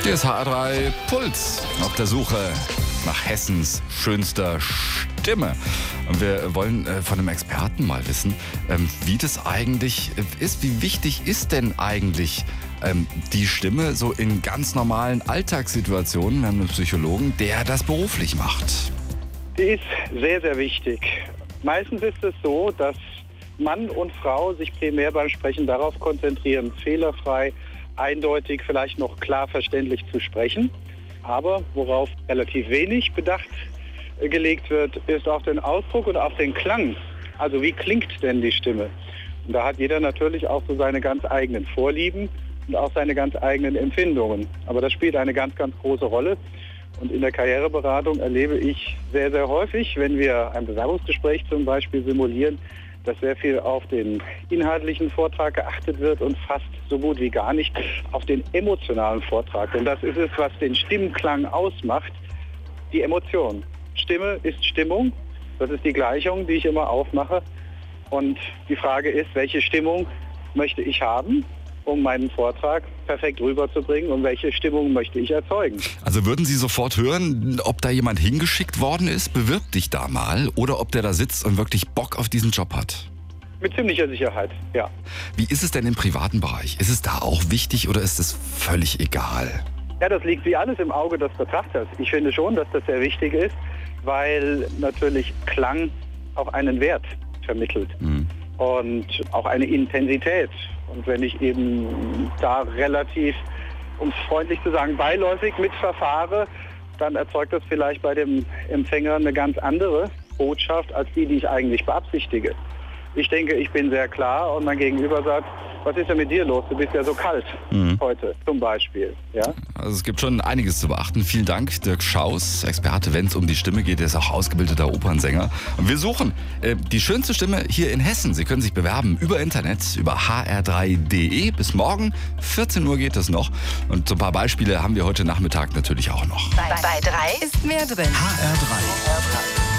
Hier ist HR3 Puls auf der Suche nach Hessens schönster Stimme. Und wir wollen von einem Experten mal wissen, wie das eigentlich ist. Wie wichtig ist denn eigentlich die Stimme so in ganz normalen Alltagssituationen? Wir haben einen Psychologen, der das beruflich macht. Die ist sehr, sehr wichtig. Meistens ist es so, dass Mann und Frau sich primär beim Sprechen darauf konzentrieren, fehlerfrei, eindeutig, vielleicht noch klar verständlich zu sprechen. Aber worauf relativ wenig Bedacht gelegt wird, ist auf den Ausdruck und auf den Klang. Also wie klingt denn die Stimme? Und da hat jeder natürlich auch so seine ganz eigenen Vorlieben und auch seine ganz eigenen Empfindungen. Aber das spielt eine ganz, ganz große Rolle. Und in der Karriereberatung erlebe ich sehr, sehr häufig, wenn wir ein Bewerbungsgespräch zum Beispiel simulieren, dass sehr viel auf den inhaltlichen Vortrag geachtet wird und fast so gut wie gar nicht auf den emotionalen Vortrag. Denn das ist es, was den Stimmklang ausmacht, die Emotion. Stimme ist Stimmung, das ist die Gleichung, die ich immer aufmache. Und die Frage ist, welche Stimmung möchte ich haben, um meinen Vortrag perfekt rüberzubringen, und welche Stimmung möchte ich erzeugen. Also würden Sie sofort hören, ob da jemand hingeschickt worden ist, bewirb dich da mal, oder ob der da sitzt und wirklich Bock auf diesen Job hat? Mit ziemlicher Sicherheit, ja. Wie ist es denn im privaten Bereich? Ist es da auch wichtig oder ist es völlig egal? Ja, das liegt wie alles im Auge des Betrachters. Ich finde schon, dass das sehr wichtig ist, weil natürlich Klang auch einen Wert vermittelt. Und auch eine Intensität. Und wenn ich eben da relativ, um es freundlich zu sagen, beiläufig mitverfahre, dann erzeugt das vielleicht bei dem Empfänger eine ganz andere Botschaft als die ich eigentlich beabsichtige. Ich denke, ich bin sehr klar und mein Gegenüber sagt, was ist denn mit dir los? Du bist ja so kalt heute zum Beispiel. Ja? Also es gibt schon einiges zu beachten. Vielen Dank, Dirk Schaus, Experte, wenn es um die Stimme geht. Er ist auch ausgebildeter Opernsänger. Und wir suchen die schönste Stimme hier in Hessen. Sie können sich bewerben über Internet, über hr3.de. Bis morgen, 14 Uhr geht es noch. Und so ein paar Beispiele haben wir heute Nachmittag natürlich auch noch. Bei 3 ist mehr drin. HR3.